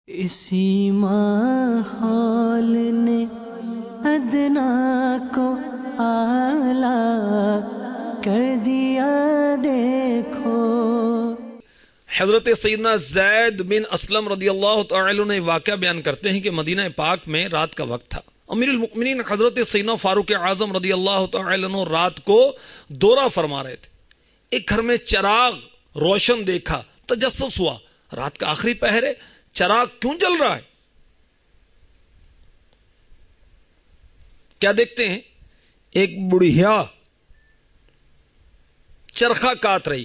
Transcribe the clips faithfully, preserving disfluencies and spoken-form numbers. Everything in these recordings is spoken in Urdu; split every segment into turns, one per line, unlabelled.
اسی ماحول نے ادنا کو اعلیٰ کر دیا دیکھو۔
حضرت سیدنا زید بن اسلم رضی اللہ تعالی عنہ واقعہ بیان کرتے ہیں کہ مدینہ پاک میں رات کا وقت تھا۔ امیر المؤمنین حضرت سیدنا فاروق اعظم رضی اللہ تعالی عنہ رات کو دورہ فرما رہے تھے۔ ایک گھر میں چراغ روشن دیکھا، تجسس ہوا، رات کا آخری پہر ہے، چراغ کیوں جل رہا ہے؟ کیا دیکھتے ہیں؟ ایک بڑھیا چرخہ کاٹ رہی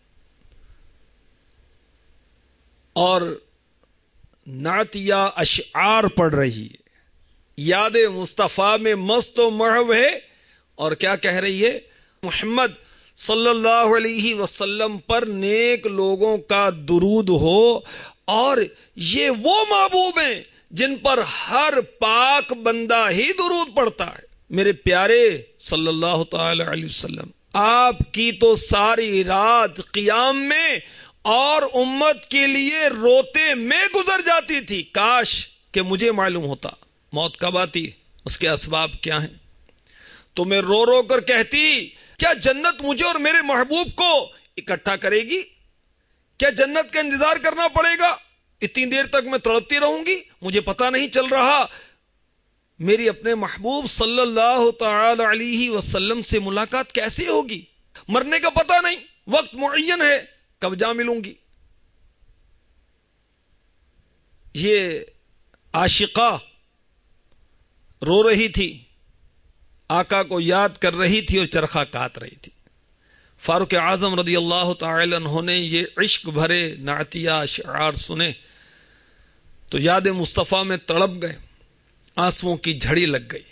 اور نعتیہ اشعار پڑھ رہی ہے، یاد مصطفیٰ میں مست و محو ہے، اور کیا کہہ رہی ہے؟ محمد صلی اللہ علیہ وسلم پر نیک لوگوں کا درود ہو، اور یہ وہ محبوب ہیں جن پر ہر پاک بندہ ہی درود پڑتا ہے۔ میرے پیارے صلی اللہ تعالی علیہ وسلم، آپ کی تو ساری رات قیام میں اور امت کے لیے روتے میں گزر جاتی تھی۔ کاش کہ مجھے معلوم ہوتا موت کب آتی، اس کے اسباب کیا ہیں، تو میں رو رو کر کہتی کیا جنت مجھے اور میرے محبوب کو اکٹھا کرے گی؟ کیا جنت کا انتظار کرنا پڑے گا؟ اتنی دیر تک میں تڑپتی رہوں گی؟ مجھے پتا نہیں چل رہا میری اپنے محبوب صلی اللہ تعالی علیہ وسلم سے ملاقات کیسے ہوگی؟ مرنے کا پتا نہیں، وقت معین ہے، کب جا ملوں گی؟ یہ عاشقہ رو رہی تھی، آقا کو یاد کر رہی تھی اور چرخہ کاٹ رہی تھی۔ فاروق اعظم رضی اللہ تعالی عنہ نے یہ عشق بھرے نعتیہ اشعار سنے تو یاد مصطفیٰ میں تڑپ گئے، آنسوؤں کی جھڑی لگ گئی۔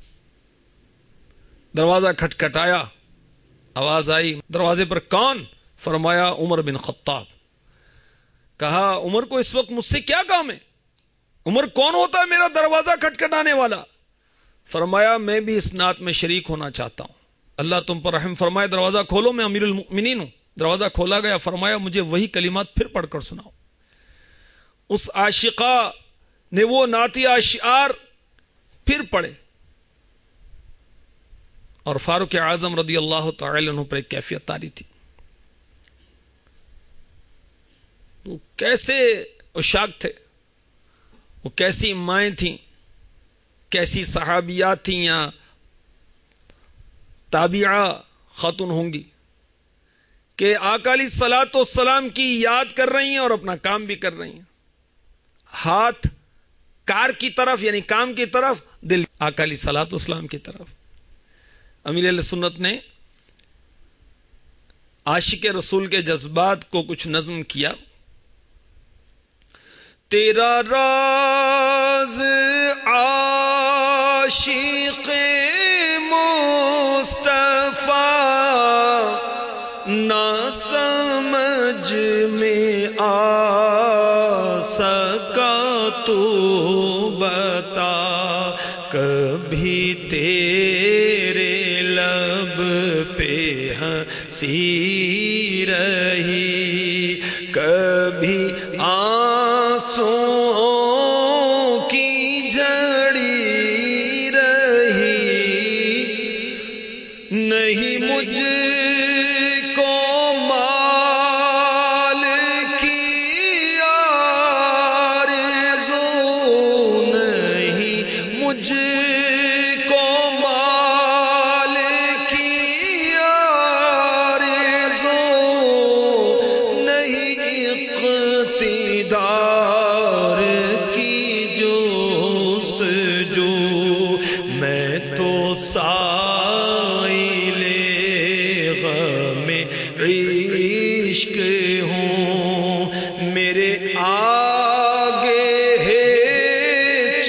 دروازہ کھٹکھٹایا، آواز آئی، دروازے پر کون؟ فرمایا عمر بن خطاب۔ کہا عمر کو اس وقت مجھ سے کیا کام ہے؟ عمر کون ہوتا ہے میرا دروازہ کھٹکھٹانے والا؟ فرمایا میں بھی اس نعت میں شریک ہونا چاہتا ہوں، اللہ تم پر رحم فرمائے، دروازہ کھولو، میں امیر المؤمنین ہوں۔ دروازہ کھولا گیا، فرمایا مجھے وہی کلمات پھر پڑھ کر سناؤ۔ اس عاشقہ نے وہ نعتیہ اشعار پھر پڑھے، اور فاروق اعظم رضی اللہ تعالی عنہ پر ایک کیفیت طاری تھی۔ وہ کیسے عشاق تھے، وہ کیسی مائیں تھیں، کیسی صحابیات تھیں یا تابعہ خاتون ہوں گی کہ آقا علیہ الصلوۃ والسلام کی یاد کر رہی ہیں اور اپنا کام بھی کر رہی ہیں، ہاتھ کار کی طرف یعنی کام کی طرف، دل آقا علیہ الصلوۃ والسلام کی طرف۔ امیر اہل سنت نے عاشق رسول کے جذبات کو کچھ نظم کیا۔ تیرا راز عاشق مصطفیٰ نہ سمجھ میں آ سکا، تو بتا کبھی تیرے لب پہ ہنسی رہی، کبھی آنسوؤں کی جھڑی رہی، نہیں مجھ کو مال کی آرزو، نہیں مجھ کو مال کی آرزو، نہیں اقتدار کی جستجو، میں تو سائل غم عشق ہوں، میرے آگے ہیچ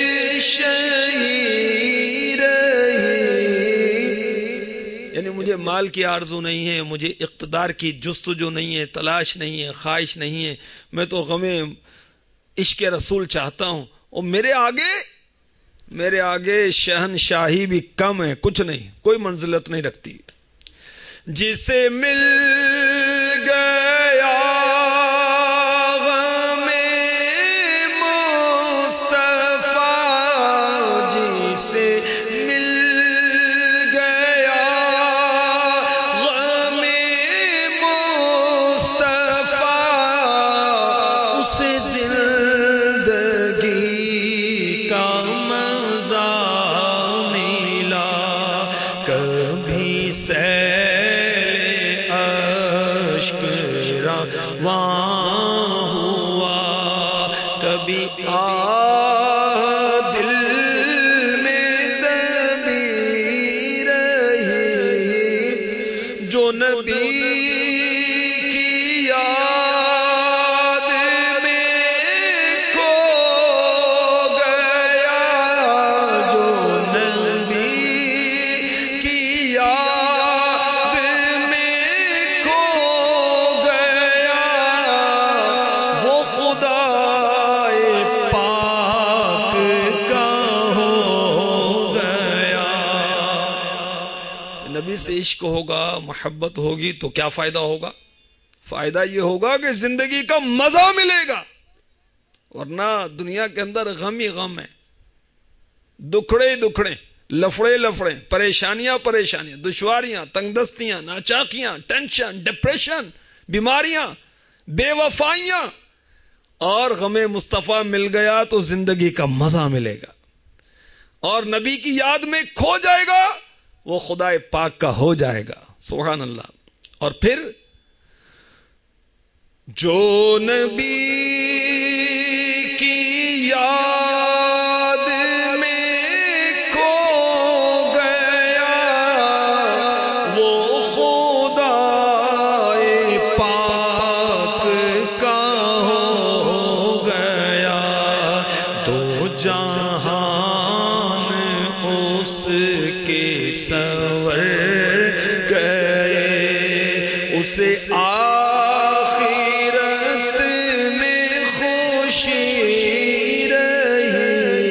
شہی رہی، یعنی مجھے مال کی آرزو نہیں ہے، مجھے اقتدار کی جستجو نہیں ہے، تلاش نہیں ہے، خواہش نہیں ہے، میں تو غم عشق رسول چاہتا ہوں، اور میرے آگے میرے آگے شہنشاہی بھی کم ہے، کچھ نہیں، کوئی منزلت نہیں رکھتی۔ جسے مل گیا غم سے مل گیا غم مصطفیٰ، اسے زندگی کا مزہ ملا، کبھی سیل اشک رواں ہوا، کبھی آ دل میں دبی رہی، جو نبی کی یاد میں کھو گیا، جو نبی کی یاد میں کھو گیا، وہ خدا پاک کا ہو گیا۔ نبی سے عشق ہوگا، محبت ہوگی تو کیا فائدہ ہوگا؟ فائدہ یہ ہوگا کہ زندگی کا مزہ ملے گا، ورنہ دنیا کے اندر غم ہی غم ہے، دکھڑے دکھڑے، لفڑے لفڑے، پریشانیاں پریشانیاں، دشواریاں، تنگ دستیاں، ناچاکیاں، ٹینشن، ڈپریشن، بیماریاں، بے وفائیاں، اور غم مصطفیٰ مل گیا تو زندگی کا مزہ ملے گا، اور نبی کی یاد میں کھو جائے گا وہ خدا پاک کا ہو جائے گا۔ سبحان اللہ۔ اور پھر جو نبی کی یاد میں کھو گیا، وہ خدا پاک کا ہو گیا، دو جہان اس کے سنور گئے، اسے آخرت میں خوشی رہی۔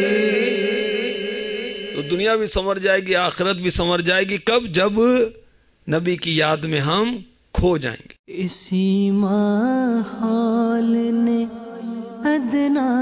تو دنیا بھی سنور جائے گی، آخرت بھی سنور جائے گی، کب؟ جب نبی کی یاد میں ہم کھو جائیں گے۔
اسی ماحول نے ادنا